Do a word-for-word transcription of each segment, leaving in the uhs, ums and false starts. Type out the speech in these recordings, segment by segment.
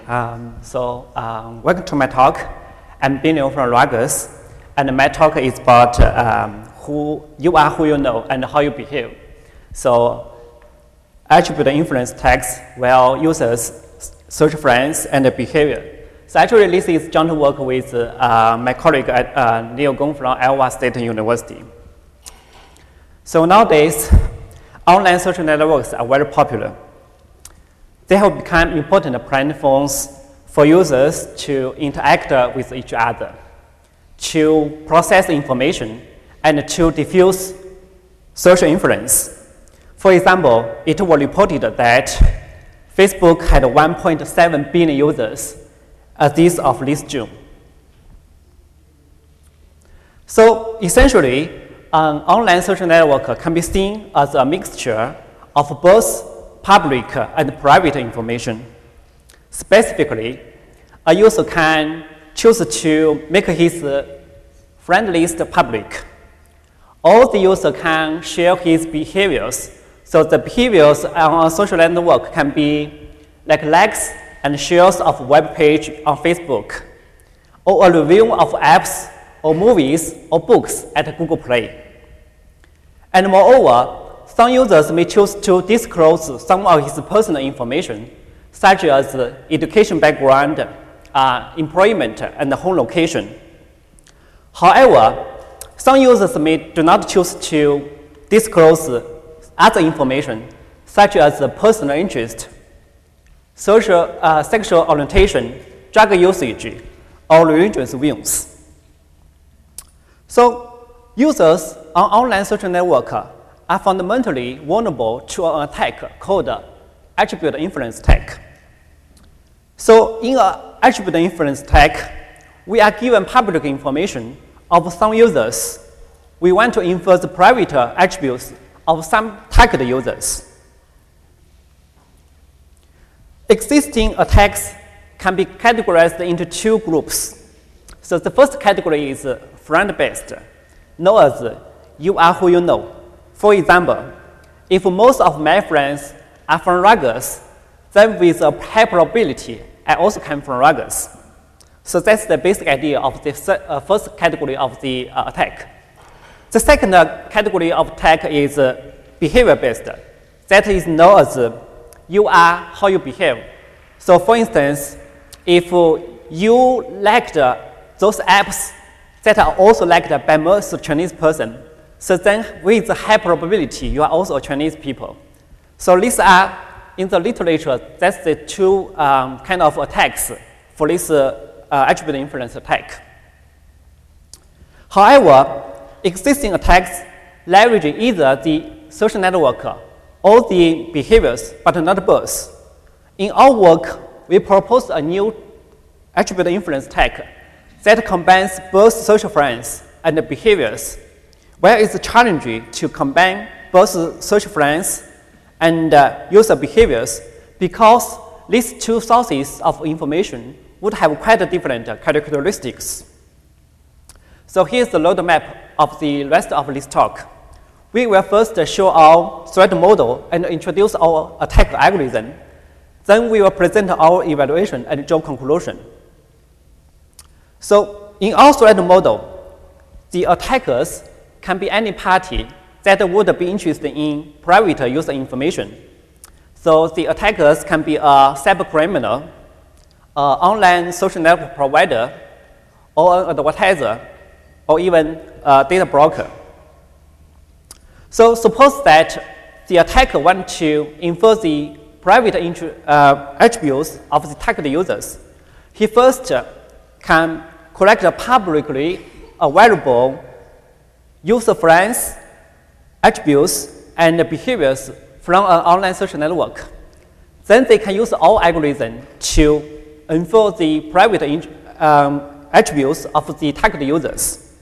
Um, so, um, welcome to my talk. I'm Daniel from Ruggles, and my talk is about um, who you are, who you know, and how you behave. So, attribute influence tags while users search friends and behavior. So, actually, this is joint work with uh, my colleague at uh, Leo Gong from Iowa State University. So nowadays, online social networks are very popular. They have become important platforms for users to interact with each other, to process information, and to diffuse social influence. For example, it was reported that Facebook had one point seven billion users as this of this June. So essentially, an online social network can be seen as a mixture of both public and private information. Specifically, a user can choose to make his friend list public, or the user can share his behaviors. So the behaviors on a social network can be like likes and shares of web page on Facebook, or a review of apps or movies or books at Google Play. And moreover, some users may choose to disclose some of his personal information, such as education background, uh, employment, and home location. However, some users may do not choose to disclose other information, such as personal interest, social, uh, sexual orientation, drug usage, or religious views. So, users on online social network are fundamentally vulnerable to an attack called attribute influence attack. So, in an attribute influence attack, we are given public information of some users. We want to infer the private attributes of some target users. Existing attacks can be categorized into two groups. So the first category is friend-based, known as you are who you know. For example, if most of my friends are from Ruggles, then with a high probability, I also come from Ruggles. So that's the basic idea of the uh, first category of the uh, attack. The second uh, category of attack is uh, behavior-based. That is known as uh, you are how you behave. So for instance, if uh, you liked uh, those apps that are also liked by most Chinese person, so then with a high probability, you are also a Chinese people. So these are, in the literature, that's the two um, kind of attacks for this uh, uh, attribute influence attack. However, existing attacks leverage either the social network or the behaviors, but not both. In our work, we propose a new attribute influence attack that combines both social friends and behaviors, where it's challenging to combine both social friends and uh, user behaviors because these two sources of information would have quite different characteristics. So here's the roadmap of the rest of this talk. We will first show our threat model and introduce our attack algorithm. Then we will present our evaluation and draw conclusion. So in our threat model, the attackers can be any party that would be interested in private user information. So the attackers can be a cybercriminal, an online social network provider, or an advertiser, or even a data broker. So suppose that the attacker wants to infer the private uh, attributes of the target users. He first can collect publicly available user friends, attributes, and behaviors from an online social network. Then they can use our algorithm to infer the private um, attributes of the target users.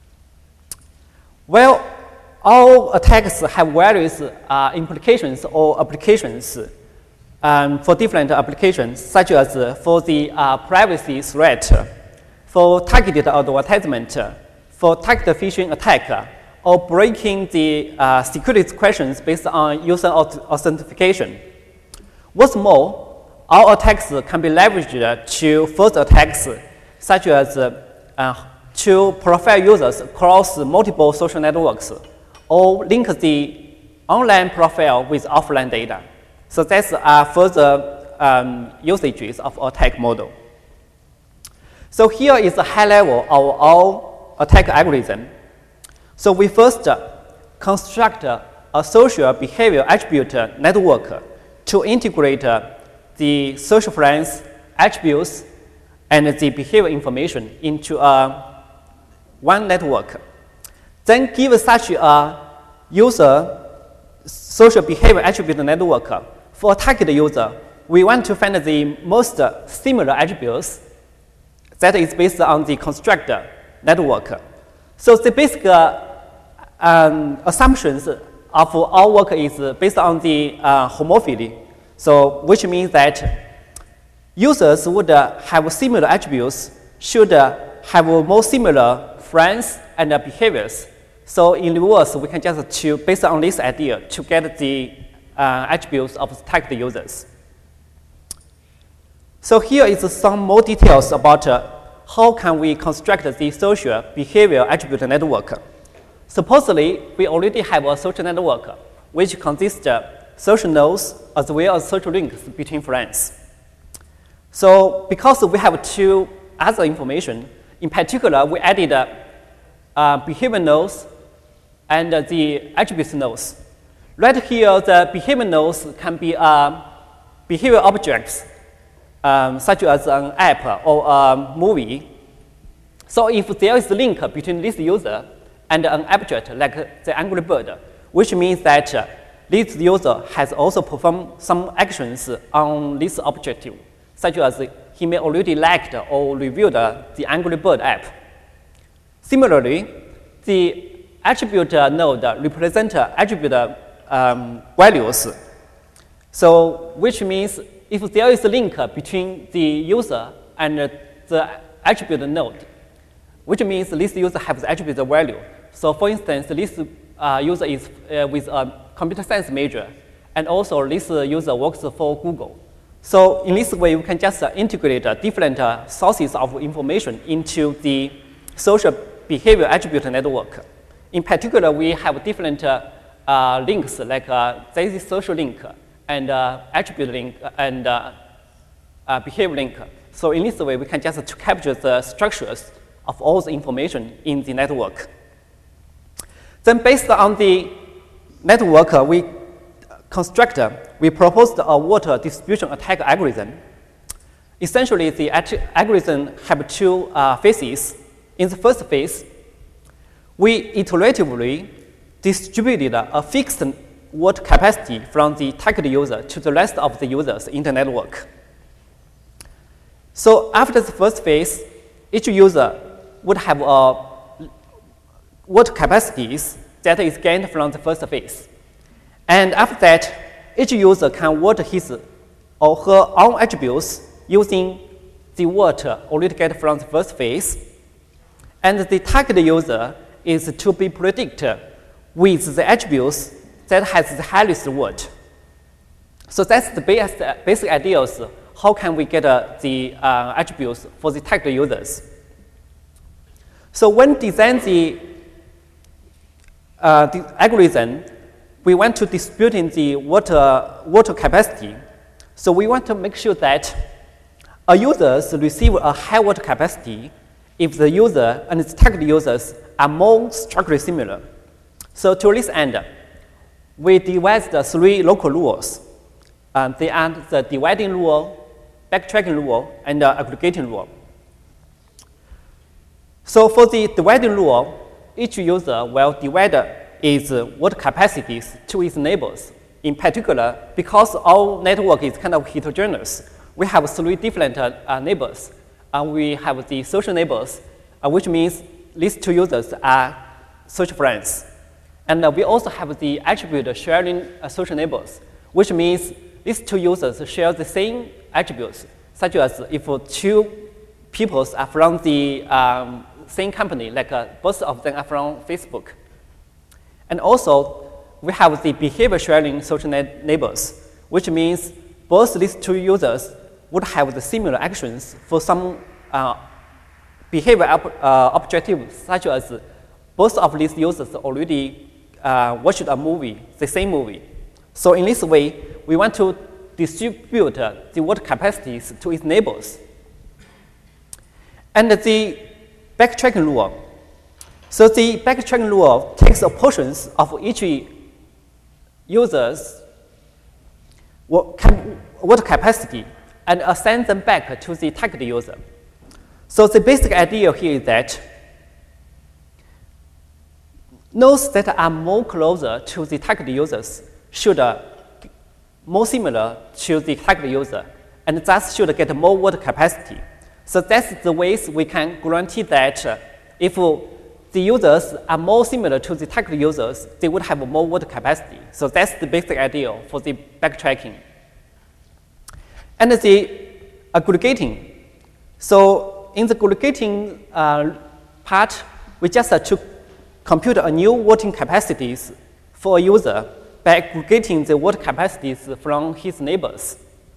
Well, all attacks have various uh, implications or applications um, for different applications, such as for the uh, privacy threat, for targeted advertisement, for targeted phishing attack, or breaking the uh, security questions based on user authentication. What's more, our attacks can be leveraged to further attacks, such as uh, to profile users across multiple social networks, or link the online profile with offline data. So that's uh, further um, usages of attack model. So here is the high level of our attack algorithm. So we first uh, construct uh, a social behavior attribute network to integrate uh, the social friends attributes and the behavior information into a one network. Then give such a user social behavior attribute network. For a target user, we want to find the most similar attributes that is based on the constructor network. So the basic uh, um, assumptions of our work is based on the uh, homophily. So which means that users would uh, have similar attributes, should uh, have more similar friends and uh, behaviors. So in reverse, we can just to, based on this idea, to get the uh, attributes of target users. So here is some more details about uh, how can we construct the social behavior attribute network. Supposedly, we already have a social network which consists of social nodes as well as social links between friends. So because we have two other information, in particular, we added uh, uh, behavior nodes and uh, the attributes nodes. Right here, the behavior nodes can be uh, behavior objects, um, such as an app or a movie. So if there is a link between this user and an object like the Angry Bird, which means that uh, this user has also performed some actions on this objective, such as he may already liked or reviewed the Angry Bird app. Similarly, the attribute node represents attribute um, values. So which means if there is a link between the user and the attribute node, which means this user has the attribute value. So for instance, this uh, user is uh, with a computer science major, and also this uh, user works for Google. So in this way, we can just uh, integrate uh, different uh, sources of information into the social behavior attribute network. In particular, we have different uh, uh, links, like uh, there is a social link and uh, attribute link and uh, uh, behavior link. So in this way, we can just to capture the structures of all the information in the network. Then based on the network uh, we construct, uh, we proposed a water distribution attack algorithm. Essentially, the algorithm have two uh, phases. In the first phase, we iteratively distributed a fixed water capacity from the target user to the rest of the users in the network. So after the first phase, each user would have a water capacities that is gained from the first phase. And after that, each user can water his or her own attributes using the water already get from the first phase. And the target user is to be predicted with the attributes that has the highest worth. So that's the basic, basic idea of how can we get uh, the uh, attributes for the target users. So when design the, uh, the algorithm, we want to distribute in the water, water capacity. So we want to make sure that a user receive a high water capacity if the user and its target users are more structurally similar. So to this end, we devised the three local rules. Um, they are the dividing rule, backtracking rule, and the aggregating rule. So for the dividing rule, each user will divide its water capacities to its neighbors. In particular, because our network is kind of heterogeneous, we have three different uh, neighbors. Uh, we have the social neighbors, uh, which means these two users are social friends. And uh, we also have the attribute sharing uh, social neighbors, which means these two users share the same attributes, such as if two people are from the um, same company, like uh, both of them are from Facebook. And also, we have the behavior sharing social neighbors, which means both these two users would have the similar actions for some uh, behavior uh, objectives, such as both of these users already uh, watched a movie, the same movie. So in this way, we want to distribute uh, the word capacities to its neighbors. And the backtracking rule. So the backtracking rule takes the portions of each user's word capacity and assigns them back to the target user. So the basic idea here is that nodes that are more closer to the target users should uh, more similar to the target user, and thus should get more word capacity. So that's the ways we can guarantee that uh, if the users are more similar to the target users, they would have more word capacity. So that's the basic idea for the backtracking. And the aggregating. So in the aggregating uh, part, we just uh, took compute a new wording capacities for a user by aggregating the word capacities from his neighbors.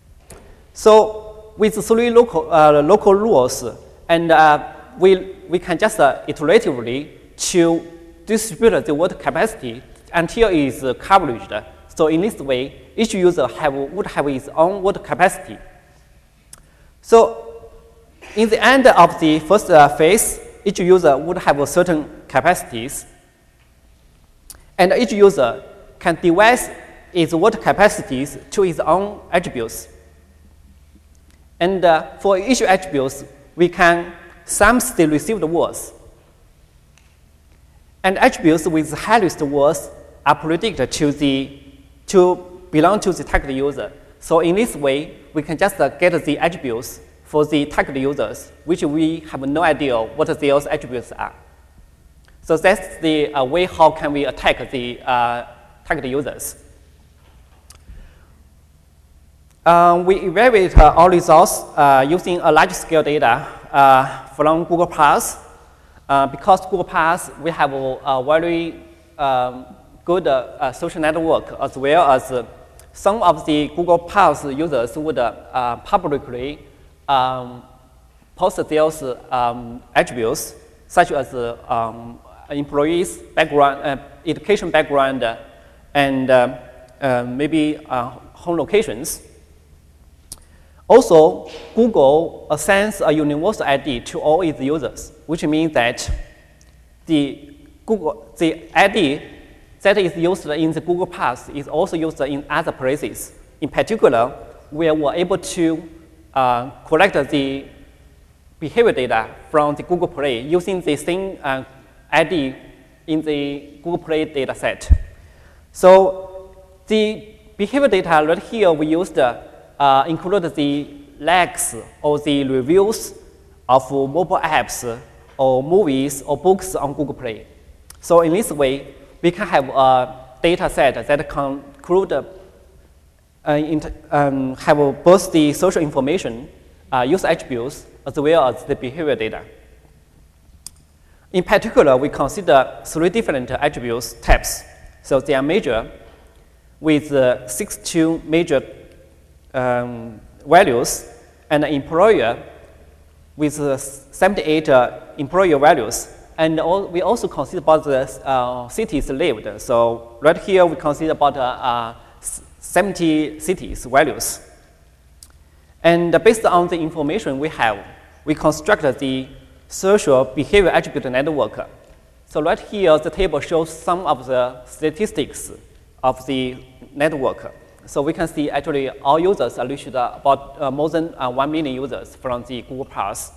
So with three local, uh, local rules, and uh, we, we can just uh, iteratively to distribute the word capacity until it is uh, coveraged. So in this way, each user have, would have its own word capacity. So in the end of the first uh, phase, each user would have a certain capacities, and each user can devise its word capacities to its own attributes. And uh, for each attributes, we can sum the received words. And attributes with highest words are predicted to the to belong to the target user. So in this way, we can just uh, get the attributes for the target users, which we have no idea what those attributes are. So that's the uh, way how can we attack the uh, target users. Uh, we evaluate uh, all results uh, using a large-scale data uh, from Google Plus. Uh, because Google Plus, we have a, a very um, good uh, uh, social network, as well as uh, some of the Google Plus users would uh, publicly um, post those um, attributes, such as uh, um, employees' background, uh, education background, uh, and uh, uh, maybe uh, home locations. Also, Google assigns a universal I D to all its users, which means that the Google the I D that is used in the Google Plus is also used in other places. In particular, we were able to uh, collect the behavior data from the Google Play using the same uh, I D in the Google Play data set. So the behavior data right here we used uh, uh, include the likes or the reviews of mobile apps or movies or books on Google Play. So in this way, we can have a data set that can include, uh, um, have both the social information, uh, user attributes, as well as the behavior data. In particular, we consider three different attributes types. So they are major with uh, sixty-two major um, values, and employer with uh, seventy-eight uh, employer values. And all, we also consider about the uh, cities lived. So right here we consider about uh, uh, seventy cities values. And uh, based on the information we have, we construct the social behavior attribute network. So right here, the table shows some of the statistics of the network. So we can see actually all users are reached about uh, more than uh, one million users from the Google Plus.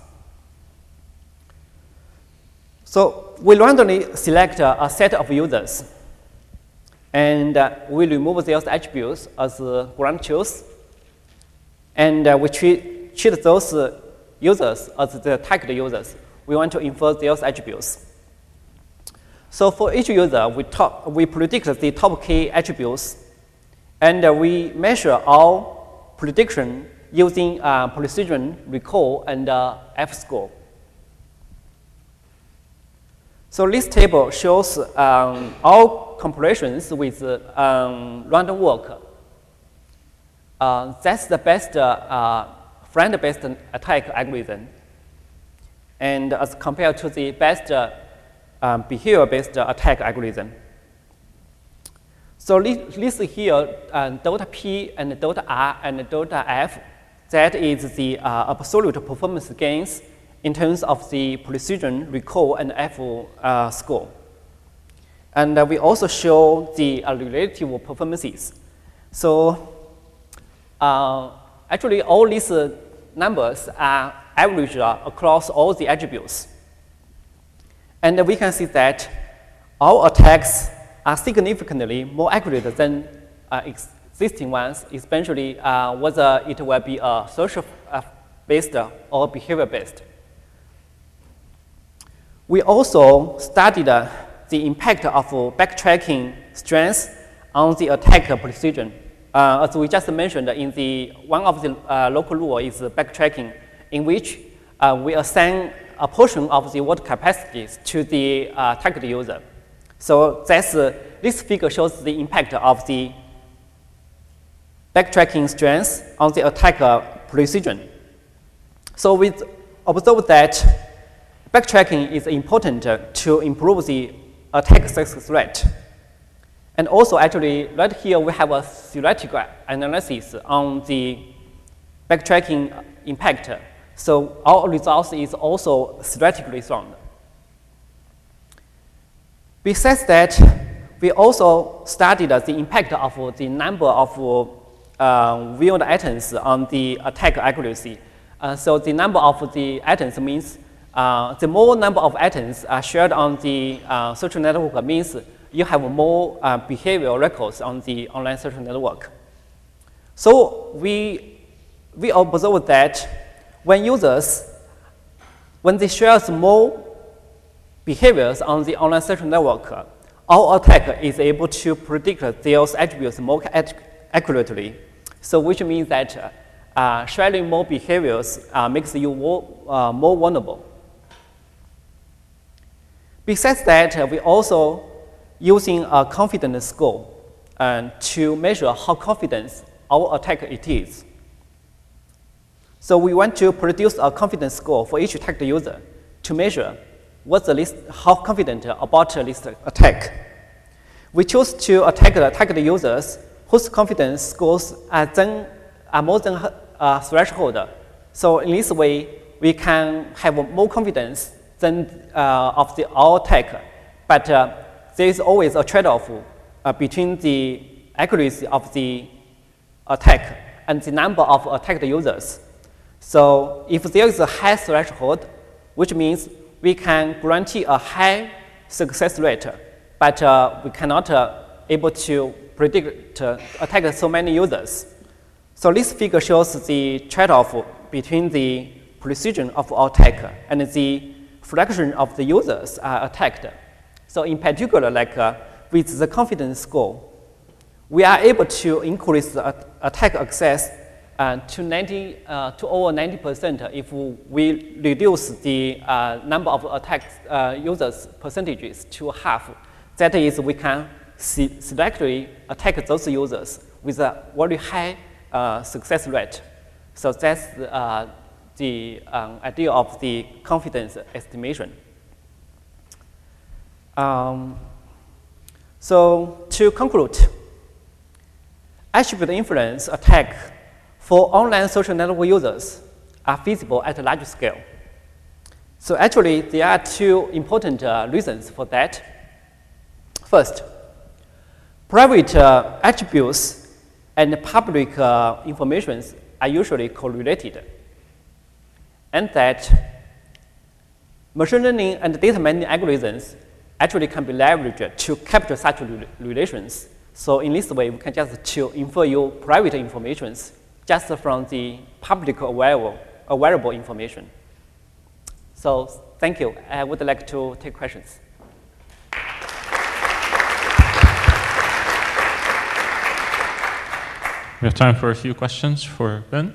So we randomly select uh, a set of users, and uh, we remove those attributes as uh, ground truth, and uh, we treat, treat those uh, users as the target users. We want to infer those attributes. So for each user, we, top, we predict the top K attributes, and uh, we measure all prediction using uh, precision, recall, and uh, F-score. So this table shows um, all comparisons with uh, um, random walk. Uh, that's the best uh, uh, friend-based attack algorithm, and as compared to the best uh, um, behavior-based attack algorithm. So list here uh, delta P and delta R and delta F. That is the uh, absolute performance gains in terms of the precision, recall, and F uh, score. And uh, we also show the uh, relative performances. So uh, actually, all these uh, numbers are averaged uh, across all the attributes. And uh, we can see that our attacks are significantly more accurate than uh, existing ones, especially uh, whether it will be a social-based or behavior-based. We also studied uh, the impact of backtracking strengths on the attack precision. Uh, as we just mentioned, in the one of the uh, local rule is backtracking, in which uh, we assign a portion of the word capacities to the uh, target user. So that's, uh, this figure shows the impact of the backtracking strengths on the attacker precision. So we observe that backtracking is important to improve the attack success rate. And also, actually, right here we have a theoretical analysis on the backtracking impact. So our results is also theoretically sound. Besides that, we also studied the impact of the number of uh, viewed items on the attack accuracy. Uh, so the number of the items means uh, the more number of items are shared on the uh, social network means you have more uh, behavioral records on the online social network. So we, we observe that when users, when they share more behaviors on the online social network, our attacker is able to predict those attributes more accurately. So which means that uh, sharing more behaviors uh, makes you more, uh, more vulnerable. Besides that, uh, we also using a confidence score uh, to measure how confident our attack it is. So we want to produce a confidence score for each attacked user to measure what's the least, how confident about this attack. We choose to attack the target users whose confidence scores are, then, are more than a threshold. So in this way, we can have more confidence than uh, of the our attack. But uh, there is always a trade-off uh, between the accuracy of the attack and the number of attacked users. So if there is a high threshold, which means we can guarantee a high success rate, but uh, we cannot uh, able to predict uh, attack so many users. So this figure shows the trade-off between the precision of our attack and the fraction of the users are attacked. So in particular, like uh, with the confidence score, we are able to increase the attack access uh, to ninety uh, to over ninety percent if we reduce the uh, number of attack uh, users percentages to half. That is, we can selectively attack those users with a very high uh, success rate. So that's uh, the um, idea of the confidence estimation. Um, so to conclude, attribute inference attack for online social network users are feasible at a large scale. So actually, there are two important uh, reasons for that. First, private uh, attributes and public uh, information are usually correlated, and that machine learning and data mining algorithms actually can be leveraged to capture such relations. So in this way, we can just to infer your private information just from the public available, available information. So thank you. I would like to take questions. We have time for a few questions for Ben.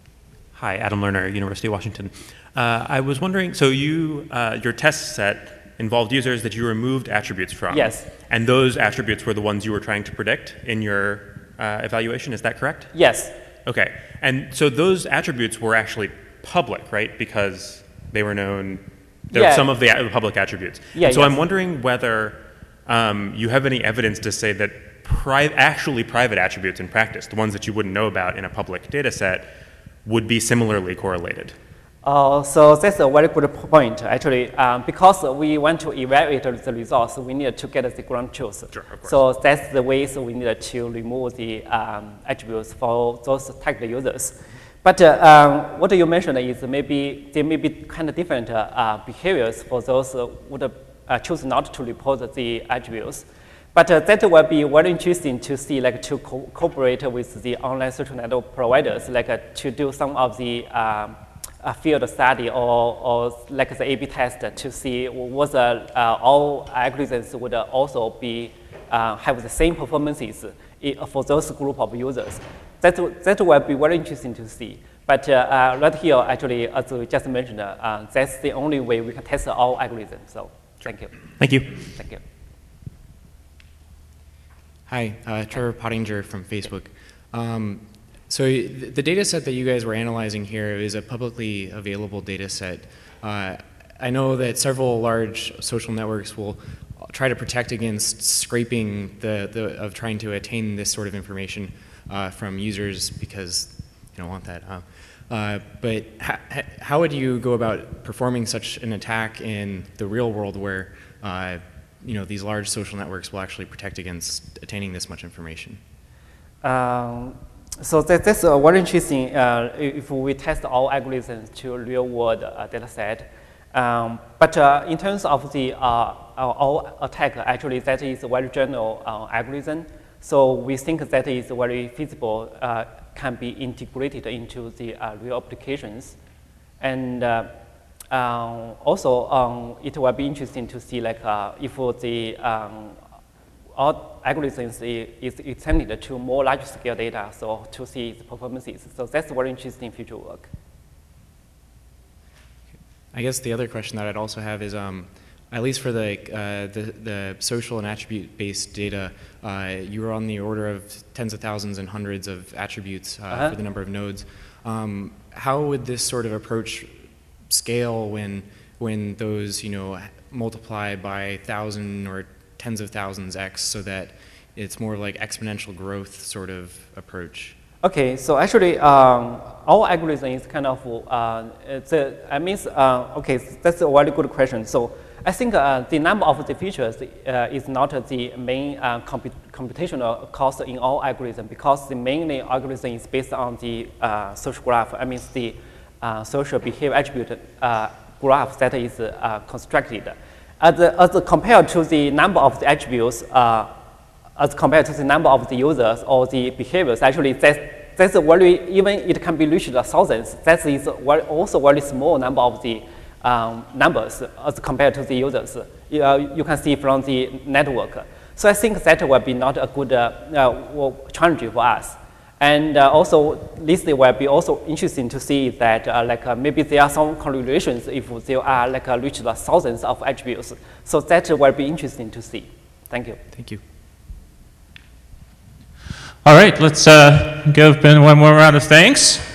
Hi, Adam Lerner, University of Washington. Uh, I was wondering, so you, uh, your test set involved users that you removed attributes from. Yes. And those attributes were the ones you were trying to predict in your uh, evaluation, is that correct? Yes. Okay, and so those attributes were actually public, right? Because they were known, they're Yeah. some of the a- public attributes. Yeah, And so yes. I'm wondering whether um, you have any evidence to say that pri- actually private attributes in practice, the ones that you wouldn't know about in a public data set, would be similarly correlated. Uh, so that's a very good point, actually. Um, because we want to evaluate the results, we need to get the ground truth. Sure, of course. So that's the ways we need to remove the um, attributes for those tagged users. But uh, um, what you mentioned is maybe there may be kind of different uh, uh, behaviors for those who would uh, choose not to report the attributes. But uh, that will be very interesting to see, like to co cooperate with the online social network providers, like uh, to do some of the um, a field study or, or like the A B test to see whether uh, all algorithms would also be uh, have the same performances for those group of users. That, that will be very interesting to see. But uh, uh, right here, actually, as we just mentioned, uh, that's the only way we can test all algorithms. So thank you. Thank you. Thank you. Hi, uh, Trevor Pottinger from Facebook. Um, So the data set that you guys were analyzing here is a publicly available data set. Uh, I know that several large social networks will try to protect against scraping the, the of trying to attain this sort of information uh, from users because they don't want that. Uh, uh, but ha how would you go about performing such an attack in the real world where uh, you know, these large social networks will actually protect against attaining this much information? Um, So that, that's uh, very interesting uh, if we test all algorithms to real-world uh, data set. Um, but uh, in terms of the uh, all attack, actually that is a very general uh, algorithm. So we think that is very feasible, uh, can be integrated into the uh, real applications. And uh, um, also um, it will be interesting to see like uh, if the um, all algorithms is extended to more large-scale data, so to see the performances. So that's very interesting future work. I guess the other question that I'd also have is, um, at least for the, uh, the, the social and attribute-based data, uh, you were on the order of tens of thousands and hundreds of attributes uh, uh-huh. for the number of nodes. Um, how would this sort of approach scale when, when those, you know, multiply by thousand or tens of thousands X, so that it's more like exponential growth sort of approach? Okay, so actually, um, our algorithm is kind of, uh, it's a, I mean, uh, okay, that's a very good question. So I think uh, the number of the features uh, is not the main uh, comput computational cost in our algorithm, because the main algorithm is based on the uh, social graph, I mean, the uh, social behavior attribute uh, graph that is uh, constructed. As, as compared to the number of the attributes, uh, as compared to the number of the users or the behaviors, actually that's, that's a very, even it can be reached thousands, that is very, also very small number of the um, numbers as compared to the users. You, uh, you can see from the network. So I think that will be not a good uh, uh, challenge for us. And uh, also, this will be also interesting to see that uh, like uh, maybe there are some correlations if there are like uh, reached thousands of attributes. So that will be interesting to see. Thank you. Thank you. All right, let's uh, give Ben one more round of thanks.